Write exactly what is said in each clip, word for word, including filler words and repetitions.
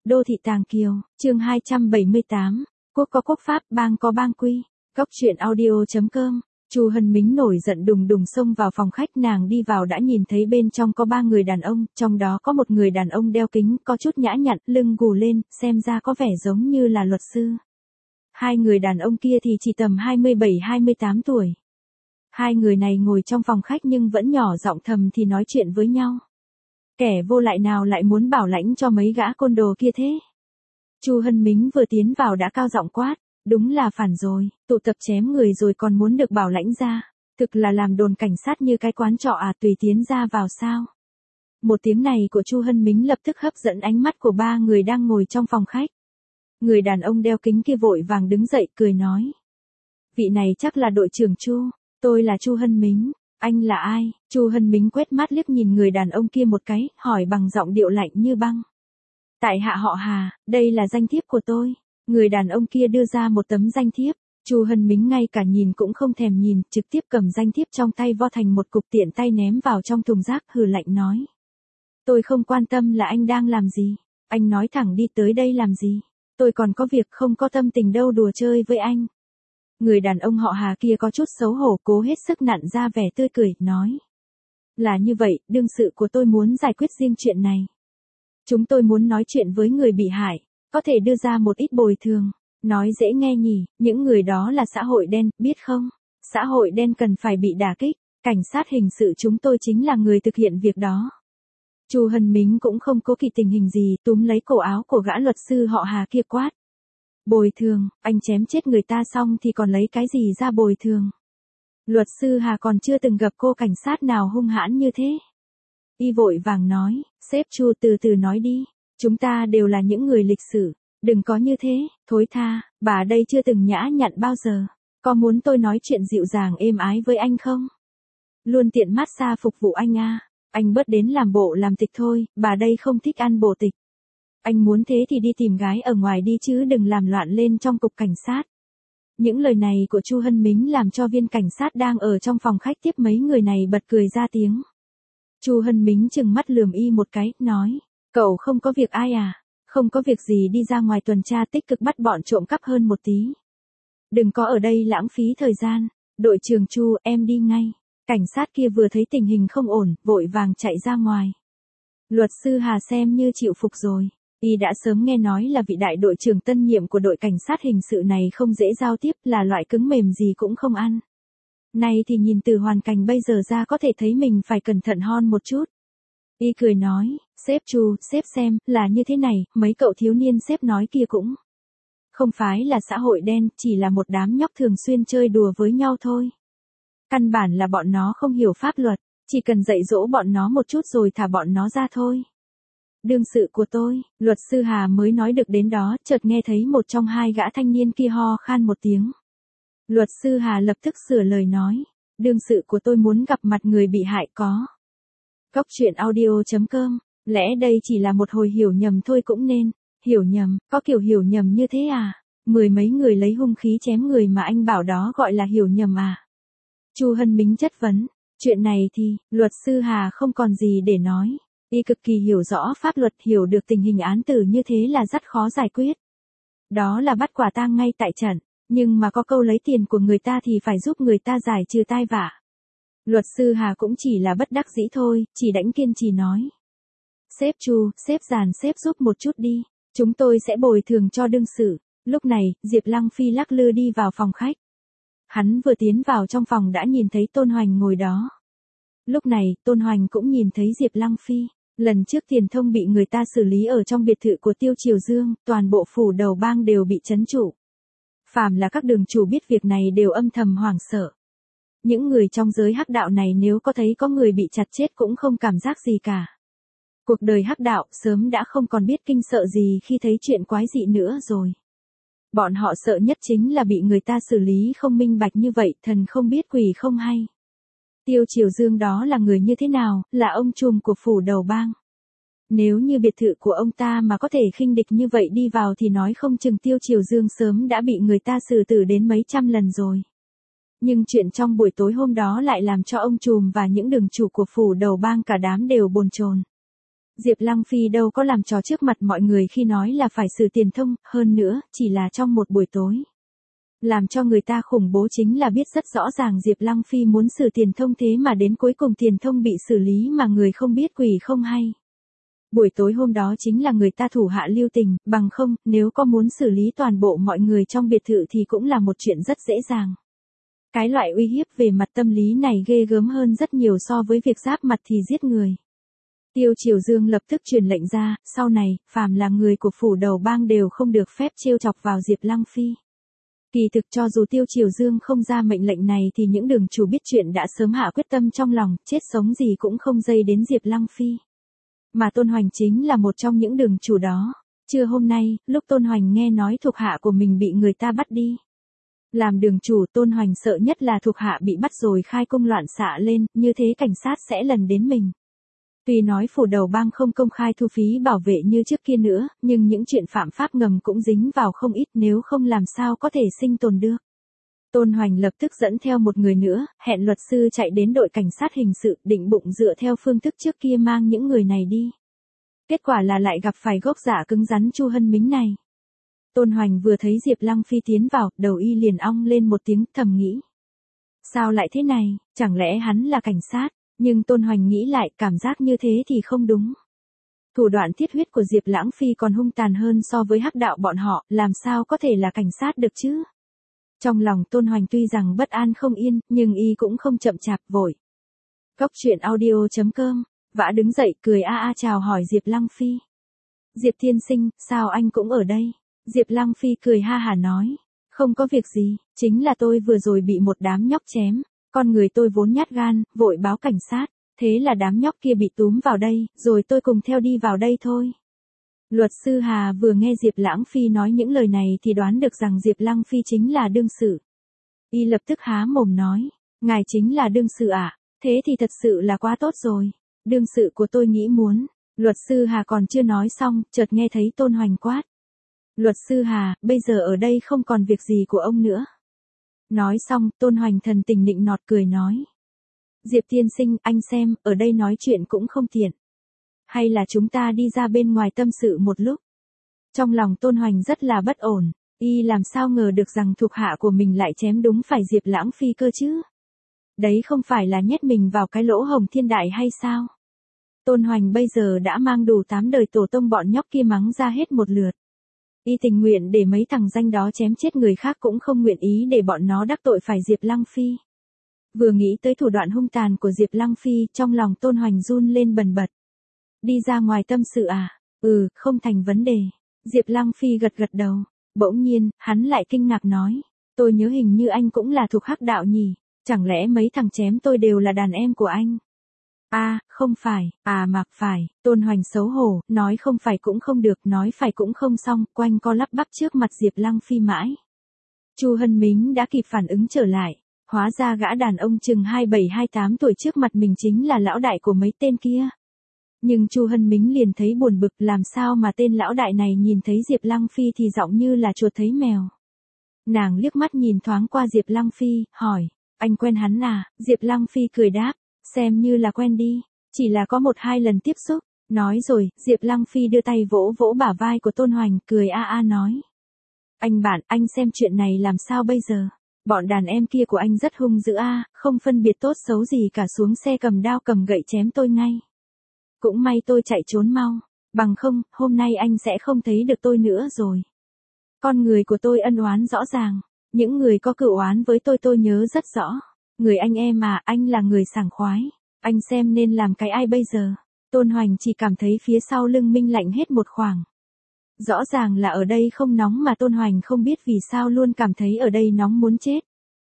Đô thị Tàng Kiều, chương hai trăm bảy mươi tám, quốc có quốc pháp, bang có bang quy. Góc truyện audio.com. Chu Hân Mính nổi giận đùng đùng xông vào phòng khách, nàng đi vào đã nhìn thấy bên trong có ba người đàn ông, trong đó có một người đàn ông đeo kính, có chút nhã nhặn, lưng gù lên, xem ra có vẻ giống như là luật sư. Hai người đàn ông kia thì chỉ tầm hai mươi bảy hai mươi tám tuổi. Hai người này ngồi trong phòng khách nhưng vẫn nhỏ giọng thầm thì nói chuyện với nhau. Kẻ vô lại nào lại muốn bảo lãnh cho mấy gã côn đồ kia thế? Chu Hân Mính vừa tiến vào đã cao giọng quát, đúng là phản rồi, tụ tập chém người rồi còn muốn được bảo lãnh ra, thực là làm đồn cảnh sát như cái quán trọ à, tùy tiến ra vào sao? Một tiếng này của Chu Hân Mính lập tức hấp dẫn ánh mắt của ba người đang ngồi trong phòng khách. Người đàn ông đeo kính kia vội vàng đứng dậy cười nói, vị này chắc là đội trưởng Chu, tôi là Chu Hân Mính. Anh là ai? Chu Hân Mính quét mắt liếc nhìn người đàn ông kia một cái, hỏi bằng giọng điệu lạnh như băng. Tại hạ họ Hà, đây là danh thiếp của tôi. Người đàn ông kia đưa ra một tấm danh thiếp. Chu Hân Mính ngay cả nhìn cũng không thèm nhìn, trực tiếp cầm danh thiếp trong tay vo thành một cục tiện tay ném vào trong thùng rác, hừ lạnh nói. Tôi không quan tâm là anh đang làm gì. Anh nói thẳng đi tới đây làm gì. Tôi còn có việc, không có tâm tình đâu đùa chơi với anh. Người đàn ông họ Hà kia có chút xấu hổ, cố hết sức nặn ra vẻ tươi cười, nói. Là như vậy, đương sự của tôi muốn giải quyết riêng chuyện này. Chúng tôi muốn nói chuyện với người bị hại, có thể đưa ra một ít bồi thường. Nói dễ nghe nhỉ, những người đó là xã hội đen, biết không? Xã hội đen cần phải bị đả kích, cảnh sát hình sự chúng tôi chính là người thực hiện việc đó. Chu Hân Mính cũng không cố kỵ tình hình gì, túm lấy cổ áo của gã luật sư họ Hà kia quát. Bồi thường, anh chém chết người ta xong thì còn lấy cái gì ra bồi thường. Luật sư Hà còn chưa từng gặp cô cảnh sát nào hung hãn như thế. Y vội vàng nói, sếp Chu từ từ nói đi, chúng ta đều là những người lịch sử, đừng có như thế, thối tha, bà đây chưa từng nhã nhặn bao giờ, có muốn tôi nói chuyện dịu dàng êm ái với anh không? Luôn tiện massage phục vụ anh à, anh bớt đến làm bộ làm tịch thôi, bà đây không thích ăn bộ tịch. Anh muốn thế thì đi tìm gái ở ngoài đi chứ đừng làm loạn lên trong cục cảnh sát. Những lời này của Chu Hân Mính làm cho viên cảnh sát đang ở trong phòng khách tiếp mấy người này bật cười ra tiếng. Chu Hân Mính trừng mắt lườm y một cái, nói, cậu không có việc ai à, không có việc gì đi ra ngoài tuần tra tích cực bắt bọn trộm cắp hơn một tí. Đừng có ở đây lãng phí thời gian, đội trưởng Chu em đi ngay. Cảnh sát kia vừa thấy tình hình không ổn, vội vàng chạy ra ngoài. Luật sư Hà xem như chịu phục rồi. Y đã sớm nghe nói là vị đại đội trưởng tân nhiệm của đội cảnh sát hình sự này không dễ giao tiếp, là loại cứng mềm gì cũng không ăn. Nay thì nhìn từ hoàn cảnh bây giờ ra có thể thấy mình phải cẩn thận hơn một chút. Y cười nói, sếp Chu, sếp xem, là như thế này, mấy cậu thiếu niên sếp nói kia cũng không phải là xã hội đen, chỉ là một đám nhóc thường xuyên chơi đùa với nhau thôi. Căn bản là bọn nó không hiểu pháp luật, chỉ cần dạy dỗ bọn nó một chút rồi thả bọn nó ra thôi. Đương sự của tôi, luật sư Hà mới nói được đến đó, chợt nghe thấy một trong hai gã thanh niên kia ho khan một tiếng. Luật sư Hà lập tức sửa lời nói, đương sự của tôi muốn gặp mặt người bị hại có. Góc truyện audio.com, lẽ đây chỉ là một hồi hiểu nhầm thôi cũng nên, hiểu nhầm, có kiểu hiểu nhầm như thế à? Mười mấy người lấy hung khí chém người mà anh bảo đó gọi là hiểu nhầm à? Chu Hân Mính chất vấn, chuyện này thì, luật sư Hà không còn gì để nói. Y cực kỳ hiểu rõ pháp luật, hiểu được tình hình án tử như thế là rất khó giải quyết. Đó là bắt quả tang ngay tại trận, nhưng mà có câu lấy tiền của người ta thì phải giúp người ta giải trừ tai vạ. Luật sư Hà cũng chỉ là bất đắc dĩ thôi, chỉ đãnh kiên trì nói. Sếp Chu, sếp Giàn sếp giúp một chút đi, chúng tôi sẽ bồi thường cho đương sự. Lúc này, Diệp Lăng Phi lắc lư đi vào phòng khách. Hắn vừa tiến vào trong phòng đã nhìn thấy Tôn Hoành ngồi đó. Lúc này, Tôn Hoành cũng nhìn thấy Diệp Lăng Phi. Lần trước Tiền Thông bị người ta xử lý ở trong biệt thự của Tiêu Triều Dương, toàn bộ phủ đầu bang đều bị trấn trụ. Phàm là các đường chủ biết việc này đều âm thầm hoảng sợ. Những người trong giới hắc đạo này nếu có thấy có người bị chặt chết cũng không cảm giác gì cả. Cuộc đời hắc đạo sớm đã không còn biết kinh sợ gì khi thấy chuyện quái dị nữa rồi. Bọn họ sợ nhất chính là bị người ta xử lý không minh bạch như vậy, thần không biết quỷ không hay. Tiêu Triều Dương đó là người như thế nào, là ông trùm của phủ đầu bang. Nếu như biệt thự của ông ta mà có thể khinh địch như vậy đi vào thì nói không chừng Tiêu Triều Dương sớm đã bị người ta xử tử đến mấy trăm lần rồi. Nhưng chuyện trong buổi tối hôm đó lại làm cho ông trùm và những đường chủ của phủ đầu bang cả đám đều bồn chồn. Diệp Lăng Phi đâu có làm trò trước mặt mọi người khi nói là phải xử Tiền Thông, hơn nữa, chỉ là trong một buổi tối. Làm cho người ta khủng bố chính là biết rất rõ ràng Diệp Lăng Phi muốn xử Tiền Thông thế mà đến cuối cùng Tiền Thông bị xử lý mà người không biết quỷ không hay. Buổi tối hôm đó chính là người ta thủ hạ lưu tình, bằng không, nếu có muốn xử lý toàn bộ mọi người trong biệt thự thì cũng là một chuyện rất dễ dàng. Cái loại uy hiếp về mặt tâm lý này ghê gớm hơn rất nhiều so với việc giáp mặt thì giết người. Tiêu Triều Dương lập tức truyền lệnh ra, sau này, phàm là người của phủ đầu bang đều không được phép trêu chọc vào Diệp Lăng Phi. Kỳ thực cho dù Tiêu Triều Dương không ra mệnh lệnh này thì những đường chủ biết chuyện đã sớm hạ quyết tâm trong lòng, chết sống gì cũng không dây đến Diệp Lăng Phi. Mà Tôn Hoành chính là một trong những đường chủ đó. Trưa hôm nay, lúc Tôn Hoành nghe nói thuộc hạ của mình bị người ta bắt đi. Làm đường chủ Tôn Hoành sợ nhất là thuộc hạ bị bắt rồi khai cung loạn xạ lên, như thế cảnh sát sẽ lần đến mình. Tuy nói phủ đầu bang không công khai thu phí bảo vệ như trước kia nữa, nhưng những chuyện phạm pháp ngầm cũng dính vào không ít, nếu không làm sao có thể sinh tồn được. Tôn Hoành lập tức dẫn theo một người nữa, hẹn luật sư chạy đến đội cảnh sát hình sự, định bụng dựa theo phương thức trước kia mang những người này đi. Kết quả là lại gặp phải gốc giả cứng rắn Chu Hân Mính này. Tôn Hoành vừa thấy Diệp Lăng Phi tiến vào, đầu y liền ong lên một tiếng, thầm nghĩ. Sao lại thế này, chẳng lẽ hắn là cảnh sát? Nhưng Tôn Hoành nghĩ lại, cảm giác như thế thì không đúng. Thủ đoạn thiết huyết của Diệp Lãng Phi còn hung tàn hơn so với hắc đạo bọn họ, làm sao có thể là cảnh sát được chứ? Trong lòng Tôn Hoành tuy rằng bất an không yên, nhưng y cũng không chậm chạp vội. Cốc truyện audio chấm com, Vã đứng dậy cười a a chào hỏi Diệp Lăng Phi. Diệp tiên sinh, sao anh cũng ở đây? Diệp Lăng Phi cười ha hả nói. Không có việc gì, chính là tôi vừa rồi bị một đám nhóc chém. Con người tôi vốn nhát gan, vội báo cảnh sát. Thế là đám nhóc kia bị túm vào đây, rồi tôi cùng theo đi vào đây thôi. Luật sư Hà vừa nghe Diệp Lãng Phi nói những lời này thì đoán được rằng Diệp Lăng Phi chính là đương sự. Y lập tức há mồm nói, ngài chính là đương sự ạ, à? Thế thì thật sự là quá tốt rồi. Đương sự của tôi nghĩ muốn. Luật sư Hà còn chưa nói xong, chợt nghe thấy Tôn Hoành quát. Luật sư Hà, bây giờ ở đây không còn việc gì của ông nữa. Nói xong, Tôn Hoành thần tình nịnh nọt cười nói. Diệp tiên sinh, anh xem, ở đây nói chuyện cũng không tiện. Hay là chúng ta đi ra bên ngoài tâm sự một lúc? Trong lòng Tôn Hoành rất là bất ổn, y làm sao ngờ được rằng thuộc hạ của mình lại chém đúng phải Diệp Lãng Phi cơ chứ? Đấy không phải là nhét mình vào cái lỗ hồng thiên đại hay sao? Tôn Hoành bây giờ đã mang đủ tám đời tổ tông bọn nhóc kia mắng ra hết một lượt. Y tình nguyện để mấy thằng danh đó chém chết người khác cũng không nguyện ý để bọn nó đắc tội phải Diệp Lăng Phi. Vừa nghĩ tới thủ đoạn hung tàn của Diệp Lăng Phi, trong lòng Tôn Hoành run lên bần bật. Đi ra ngoài tâm sự à? Ừ, không thành vấn đề. Diệp Lăng Phi gật gật đầu. Bỗng nhiên, hắn lại kinh ngạc nói. Tôi nhớ hình như anh cũng là thuộc hắc đạo nhỉ? Chẳng lẽ mấy thằng chém tôi đều là đàn em của anh? À, không phải, à mặc phải. Tôn Hoành xấu hổ, nói không phải cũng không được, nói phải cũng không xong, quanh co lắp bắp trước mặt Diệp Lăng Phi mãi. Chu Hân Mính đã kịp phản ứng trở lại. Hóa ra gã đàn ông chừng hai bảy hai tám tuổi trước mặt mình chính là lão đại của mấy tên kia. Nhưng Chu Hân Mính liền thấy buồn bực, làm sao mà tên lão đại này nhìn thấy Diệp Lăng Phi thì giọng như là chuột thấy mèo. Nàng liếc mắt nhìn thoáng qua Diệp Lăng Phi, hỏi, anh quen hắn à? Diệp Lăng Phi cười đáp, xem như là quen đi, chỉ là có một hai lần tiếp xúc. Nói rồi, Diệp Lăng Phi đưa tay vỗ vỗ bả vai của Tôn Hoành, cười a a nói. Anh bạn, anh xem chuyện này làm sao bây giờ? Bọn đàn em kia của anh rất hung dữ a, không phân biệt tốt xấu gì cả, xuống xe cầm đao cầm gậy chém tôi ngay. Cũng may tôi chạy trốn mau, bằng không, hôm nay anh sẽ không thấy được tôi nữa rồi. Con người của tôi ân oán rõ ràng, những người có cựu oán với tôi tôi nhớ rất rõ. Người anh em mà, anh là người sảng khoái, anh xem nên làm cái ai bây giờ? Tôn Hoành chỉ cảm thấy phía sau lưng minh lạnh hết một khoảng. Rõ ràng là ở đây không nóng mà Tôn Hoành không biết vì sao luôn cảm thấy ở đây nóng muốn chết.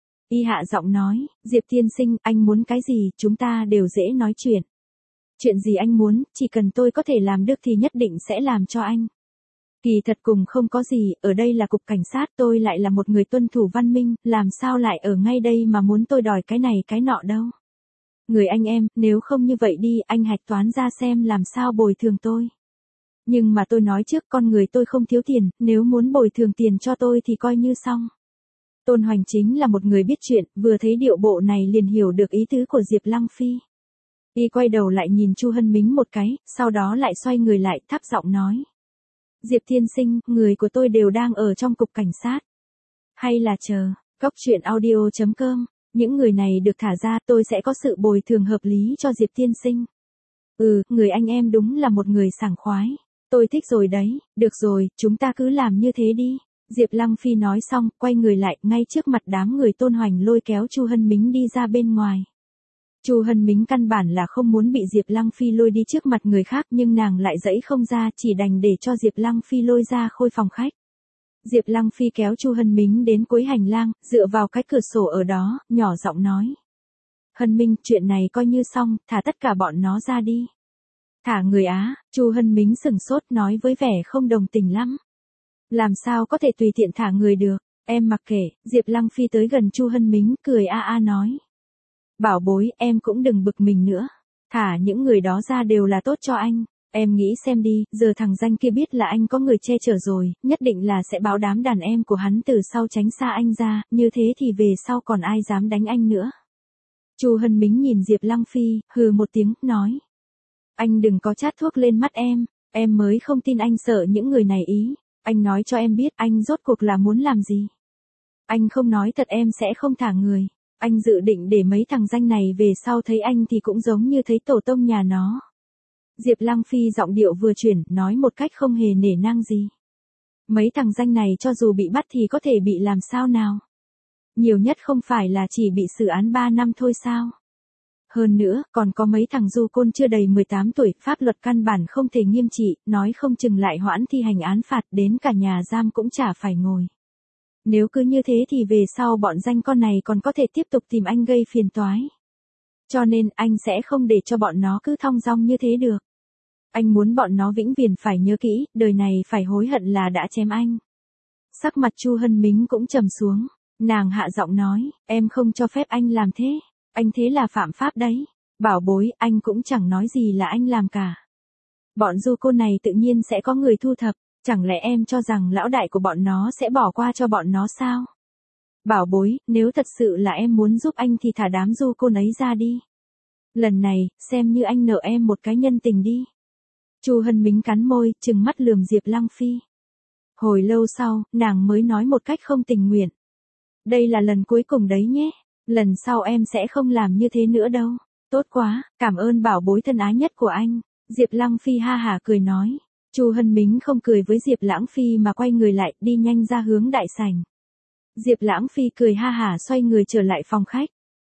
Y hạ giọng nói, Diệp tiên sinh, anh muốn cái gì, chúng ta đều dễ nói chuyện. Chuyện gì anh muốn, chỉ cần tôi có thể làm được thì nhất định sẽ làm cho anh. Kỳ thật cùng không có gì, ở đây là cục cảnh sát, tôi lại là một người tuân thủ văn minh, làm sao lại ở ngay đây mà muốn tôi đòi cái này cái nọ đâu. Người anh em, nếu không như vậy đi, anh hạch toán ra xem làm sao bồi thường tôi. Nhưng mà tôi nói trước, con người tôi không thiếu tiền, nếu muốn bồi thường tiền cho tôi thì coi như xong. Tôn Hoành chính là một người biết chuyện, vừa thấy điệu bộ này liền hiểu được ý tứ của Diệp Lăng Phi. Y quay đầu lại nhìn Chu Hân Mính một cái, sau đó lại xoay người lại thấp giọng nói. Diệp tiên sinh, người của tôi đều đang ở trong cục cảnh sát. Hay là chờ, cốc truyện audio chấm com, những người này được thả ra tôi sẽ có sự bồi thường hợp lý cho Diệp tiên sinh. Ừ, người anh em đúng là một người sảng khoái. Tôi thích rồi đấy, được rồi, chúng ta cứ làm như thế đi. Diệp Lăng Phi nói xong, quay người lại, ngay trước mặt đám người Tôn Hoành lôi kéo Chu Hân Mính đi ra bên ngoài. Chu Hân Mính căn bản là không muốn bị Diệp Lăng Phi lôi đi trước mặt người khác, nhưng nàng lại dẫy không ra, chỉ đành để cho Diệp Lăng Phi lôi ra khôi phòng khách. Diệp Lăng Phi kéo Chu Hân Mính đến cuối hành lang, dựa vào cái cửa sổ ở đó, nhỏ giọng nói. Hân Minh, chuyện này coi như xong, thả tất cả bọn nó ra đi. Thả người á, Chu Hân Mính sừng sốt nói với vẻ không đồng tình lắm. Làm sao có thể tùy tiện thả người được, em mặc kệ. Diệp Lăng Phi tới gần Chu Hân Mính, cười a a nói. Bảo bối, em cũng đừng bực mình nữa. Thả những người đó ra đều là tốt cho anh. Em nghĩ xem đi, giờ thằng danh kia biết là anh có người che chở rồi, nhất định là sẽ báo đám đàn em của hắn từ sau tránh xa anh ra, như thế thì về sau còn ai dám đánh anh nữa. Chu Hân Mính nhìn Diệp Lăng Phi, hừ một tiếng, nói. Anh đừng có chát thuốc lên mắt em, em mới không tin anh sợ những người này ý. Anh nói cho em biết anh rốt cuộc là muốn làm gì. Anh không nói thật em sẽ không thả người. Anh dự định để mấy thằng danh này về sau thấy anh thì cũng giống như thấy tổ tông nhà nó. Diệp Lăng Phi giọng điệu vừa chuyển, nói một cách không hề nể nang gì. Mấy thằng danh này cho dù bị bắt thì có thể bị làm sao nào? Nhiều nhất không phải là chỉ bị xử án ba năm thôi sao? Hơn nữa, còn có mấy thằng du côn chưa đầy mười tám tuổi, pháp luật căn bản không thể nghiêm trị, nói không chừng lại hoãn thi hành án phạt, đến cả nhà giam cũng chả phải ngồi. Nếu cứ như thế thì về sau bọn danh con này còn có thể tiếp tục tìm anh gây phiền toái. Cho nên anh sẽ không để cho bọn nó cứ thong dong như thế được. Anh muốn bọn nó vĩnh viễn phải nhớ kỹ, đời này phải hối hận là đã chém anh. Sắc mặt Chu Hân Mính cũng trầm xuống, nàng hạ giọng nói, em không cho phép anh làm thế. Anh thế là phạm pháp đấy. Bảo bối, anh cũng chẳng nói gì là anh làm cả. Bọn du côn này tự nhiên sẽ có người thu thập, chẳng lẽ em cho rằng lão đại của bọn nó sẽ bỏ qua cho bọn nó sao? Bảo bối, nếu thật sự là em muốn giúp anh thì thả đám du côn ấy ra đi. Lần này, xem như anh nợ em một cái nhân tình đi. Chu Hân Mính cắn môi, trừng mắt lườm Diệp Lăng Phi. Hồi lâu sau, nàng mới nói một cách không tình nguyện. Đây là lần cuối cùng đấy nhé. Lần sau em sẽ không làm như thế nữa đâu. Tốt quá, cảm ơn bảo bối thân ái nhất của anh. Diệp Lăng Phi ha hả cười nói. Chu Hân Mính không cười với Diệp Lãng Phi mà quay người lại, đi nhanh ra hướng đại sảnh. Diệp Lãng Phi cười ha hả xoay người trở lại phòng khách.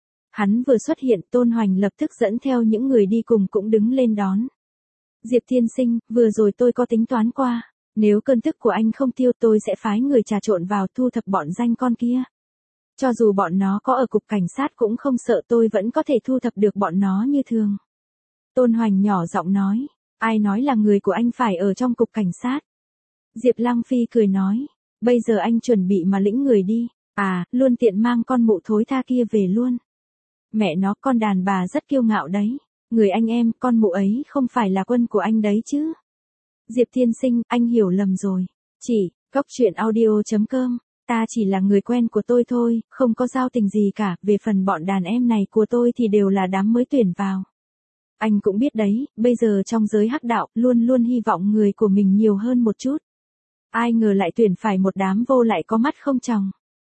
Hắn vừa xuất hiện, Tôn Hoành lập tức dẫn theo những người đi cùng cũng đứng lên đón. Diệp tiên sinh, vừa rồi tôi có tính toán qua. Nếu cơn tức của anh không tiêu tôi sẽ phái người trà trộn vào thu thập bọn danh con kia. Cho dù bọn nó có ở cục cảnh sát cũng không sợ, tôi vẫn có thể thu thập được bọn nó như thường. Tôn Hoành nhỏ giọng nói, ai nói là người của anh phải ở trong cục cảnh sát? Diệp Lăng Phi cười nói, bây giờ anh chuẩn bị mà lĩnh người đi, à, luôn tiện mang con mụ thối tha kia về luôn. Mẹ nó, con đàn bà rất kiêu ngạo đấy, người anh em, con mụ ấy không phải là quân của anh đấy chứ. Diệp tiên sinh, anh hiểu lầm rồi, chỉ, cốc truyện audio chấm com. Ta chỉ là người quen của tôi thôi, không có giao tình gì cả, về phần bọn đàn em này của tôi thì đều là đám mới tuyển vào. Anh cũng biết đấy, bây giờ trong giới hắc đạo, luôn luôn hy vọng người của mình nhiều hơn một chút. Ai ngờ lại tuyển phải một đám vô lại có mắt không tròng.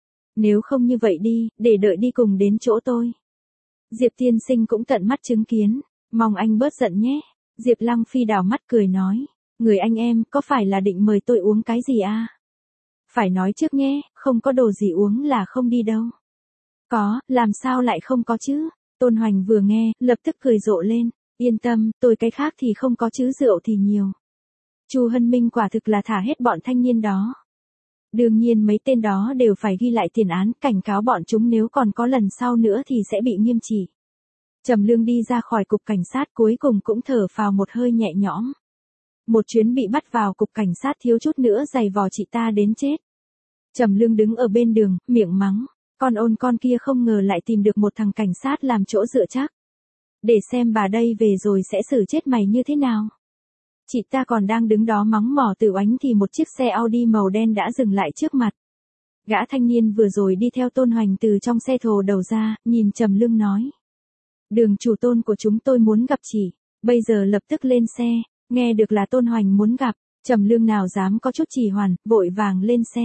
Nếu không như vậy đi, để đợi đi cùng đến chỗ tôi. Diệp tiên sinh cũng tận mắt chứng kiến, mong anh bớt giận nhé. Diệp Lăng Phi đảo mắt cười nói, người anh em, có phải là định mời tôi uống cái gì à? Phải nói trước nhé, không có đồ gì uống là không đi đâu. Có, làm sao lại không có chứ? Tôn Hoành vừa nghe, lập tức cười rộ lên. Yên tâm, tôi cái khác thì không có chứ rượu thì nhiều. Chu Hân Minh quả thực là thả hết bọn thanh niên đó. Đương nhiên mấy tên đó đều phải ghi lại tiền án, cảnh cáo bọn chúng nếu còn có lần sau nữa thì sẽ bị nghiêm trị. Trầm Lương đi ra khỏi cục cảnh sát cuối cùng cũng thở phào một hơi nhẹ nhõm. Một chuyến bị bắt vào cục cảnh sát thiếu chút nữa giày vò chị ta đến chết. Trầm Lương đứng ở bên đường, miệng mắng, con ôn con kia không ngờ lại tìm được một thằng cảnh sát làm chỗ dựa chắc. Để xem bà đây về rồi sẽ xử chết mày như thế nào. Chị ta còn đang đứng đó mắng mỏ tự oánh thì một chiếc xe Audi màu đen đã dừng lại trước mặt. Gã thanh niên vừa rồi đi theo Tôn Hoành từ trong xe thồ đầu ra, nhìn Trầm Lương nói. Đường chủ Tôn của chúng tôi muốn gặp chị, bây giờ lập tức lên xe. Nghe được là Tôn Hoành muốn gặp, Trầm Lương nào dám có chút trì hoãn, vội vàng lên xe.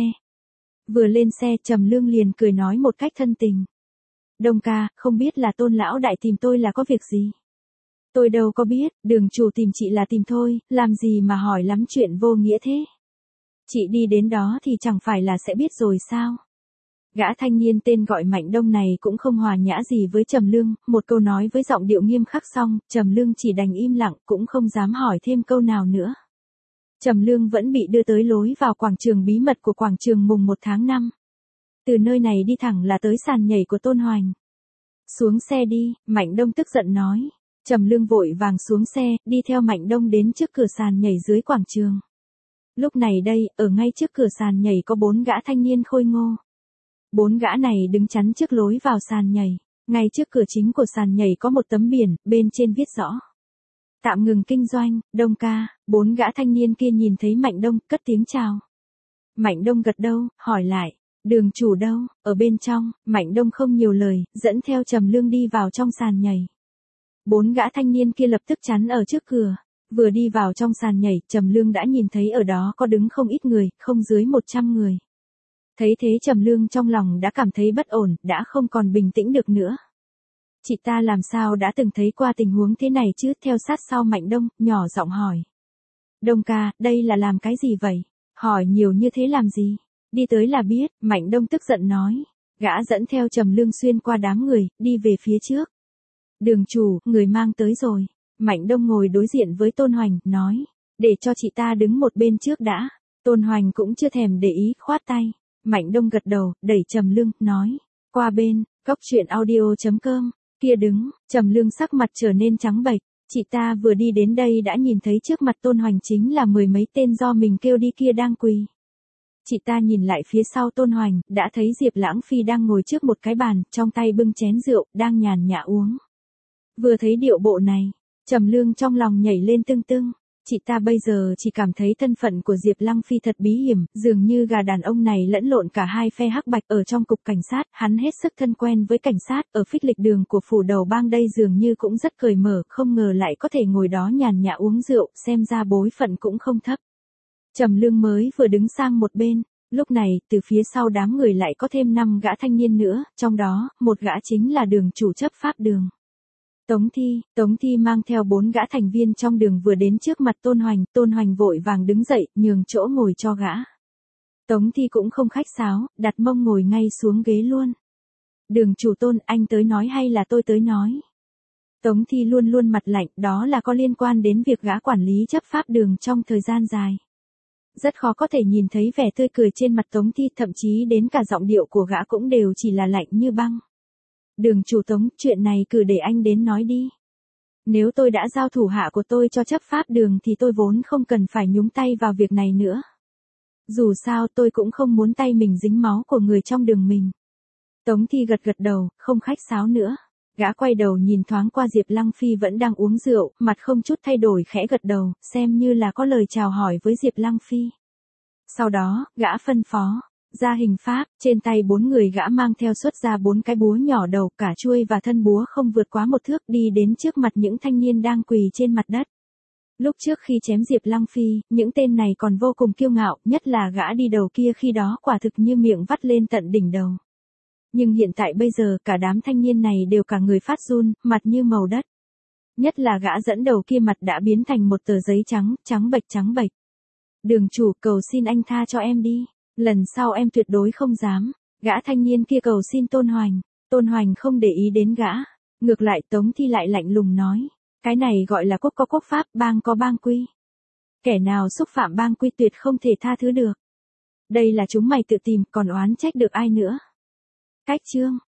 Vừa lên xe Trầm Lương liền cười nói một cách thân tình. Đông ca, không biết là Tôn lão đại tìm tôi là có việc gì? Tôi đâu có biết, đường chủ tìm chị là tìm thôi, làm gì mà hỏi lắm chuyện vô nghĩa thế? Chị đi đến đó thì chẳng phải là sẽ biết rồi sao? Gã thanh niên tên gọi Mạnh Đông này cũng không hòa nhã gì với Trầm Lương, một câu nói với giọng điệu nghiêm khắc xong, Trầm Lương chỉ đành im lặng, cũng không dám hỏi thêm câu nào nữa. Trầm Lương vẫn bị đưa tới lối vào quảng trường bí mật của quảng trường mùng một tháng năm. Từ nơi này đi thẳng là tới sàn nhảy của Tôn Hoành. Xuống xe đi, Mạnh Đông tức giận nói. Trầm Lương vội vàng xuống xe, đi theo Mạnh Đông đến trước cửa sàn nhảy dưới quảng trường. Lúc này đây, ở ngay trước cửa sàn nhảy có bốn gã thanh niên khôi ngô. Bốn gã này đứng chắn trước lối vào sàn nhảy. Ngay trước cửa chính của sàn nhảy có một tấm biển, bên trên viết rõ. Tạm ngừng kinh doanh, Đông ca. Bốn gã thanh niên kia nhìn thấy Mạnh Đông, cất tiếng chào. Mạnh Đông gật đầu, hỏi lại. Đường chủ đâu? Ở bên trong. Mạnh Đông không nhiều lời, dẫn theo Trầm Lương đi vào trong sàn nhảy. Bốn gã thanh niên kia lập tức chắn ở trước cửa. Vừa đi vào trong sàn nhảy, Trầm Lương đã nhìn thấy ở đó có đứng không ít người, không dưới một trăm người. Thấy thế Trầm Lương trong lòng đã cảm thấy bất ổn, đã không còn bình tĩnh được nữa. Chị ta làm sao đã từng thấy qua tình huống thế này chứ? Theo sát sau Mạnh Đông, nhỏ giọng hỏi. Đông ca, đây là làm cái gì vậy? Hỏi nhiều như thế làm gì? Đi tới là biết, Mạnh Đông tức giận nói. Gã dẫn theo Trầm Lương xuyên qua đám người, đi về phía trước. Đường chủ, người mang tới rồi. Mạnh Đông ngồi đối diện với Tôn Hoành, nói. Để cho chị ta đứng một bên trước đã. Tôn Hoành cũng chưa thèm để ý, khoát tay. Mạnh Đông gật đầu, đẩy Trầm Lương, nói. Qua bên, góc truyện audio chấm com. Kia đứng, Trầm Lương sắc mặt trở nên trắng bệch. Chị ta vừa đi đến đây đã nhìn thấy trước mặt Tôn Hoành chính là mười mấy tên do mình kêu đi kia đang quỳ. Chị ta nhìn lại phía sau Tôn Hoành, đã thấy Diệp Lãng Phi đang ngồi trước một cái bàn, trong tay bưng chén rượu, đang nhàn nhã uống. Vừa thấy điệu bộ này, Trầm Lương trong lòng nhảy lên tưng tưng. Chị ta bây giờ chỉ cảm thấy thân phận của Diệp Lăng Phi thật bí hiểm, dường như gà đàn ông này lẫn lộn cả hai phe hắc bạch ở trong cục cảnh sát, hắn hết sức thân quen với cảnh sát, ở phích lịch đường của phủ đầu bang đây dường như cũng rất cởi mở, không ngờ lại có thể ngồi đó nhàn nhã uống rượu, xem ra bối phận cũng không thấp. Trầm Lương mới vừa đứng sang một bên, lúc này, từ phía sau đám người lại có thêm năm gã thanh niên nữa, trong đó, một gã chính là đường chủ chấp pháp đường. Tống Thi, Tống Thi mang theo bốn gã thành viên trong đường vừa đến trước mặt Tôn Hoành, Tôn Hoành vội vàng đứng dậy, nhường chỗ ngồi cho gã. Tống Thi cũng không khách sáo, đặt mông ngồi ngay xuống ghế luôn. Đường chủ Tôn, anh tới nói hay là tôi tới nói? Tống Thi luôn luôn mặt lạnh, đó là có liên quan đến việc gã quản lý chấp pháp đường trong thời gian dài. Rất khó có thể nhìn thấy vẻ tươi cười trên mặt Tống Thi, thậm chí đến cả giọng điệu của gã cũng đều chỉ là lạnh như băng. Đường chủ Tống, chuyện này cứ để anh đến nói đi. Nếu tôi đã giao thủ hạ của tôi cho chấp pháp đường thì tôi vốn không cần phải nhúng tay vào việc này nữa. Dù sao tôi cũng không muốn tay mình dính máu của người trong đường mình. Tống Thi gật gật đầu, không khách sáo nữa. Gã quay đầu nhìn thoáng qua Diệp Lăng Phi vẫn đang uống rượu, mặt không chút thay đổi khẽ gật đầu, xem như là có lời chào hỏi với Diệp Lăng Phi. Sau đó, gã phân phó. Ra hình pháp, trên tay bốn người gã mang theo xuất ra bốn cái búa nhỏ đầu, cả chuôi và thân búa không vượt quá một thước, đi đến trước mặt những thanh niên đang quỳ trên mặt đất. Lúc trước khi chém Diệp Lăng Phi, những tên này còn vô cùng kiêu ngạo, nhất là gã đi đầu kia khi đó quả thực như miệng vắt lên tận đỉnh đầu. Nhưng hiện tại bây giờ, cả đám thanh niên này đều cả người phát run, mặt như màu đất. Nhất là gã dẫn đầu kia mặt đã biến thành một tờ giấy trắng, trắng bệch trắng bệch. Đường chủ, cầu xin anh tha cho em đi. Lần sau em tuyệt đối không dám. Gã thanh niên kia cầu xin Tôn Hoành. Tôn Hoành không để ý đến gã. Ngược lại Tống Thi lại lạnh lùng nói. Cái này gọi là quốc có quốc pháp, bang có bang quy. Kẻ nào xúc phạm bang quy tuyệt không thể tha thứ được. Đây là chúng mày tự tìm, còn oán trách được ai nữa. Cách chương.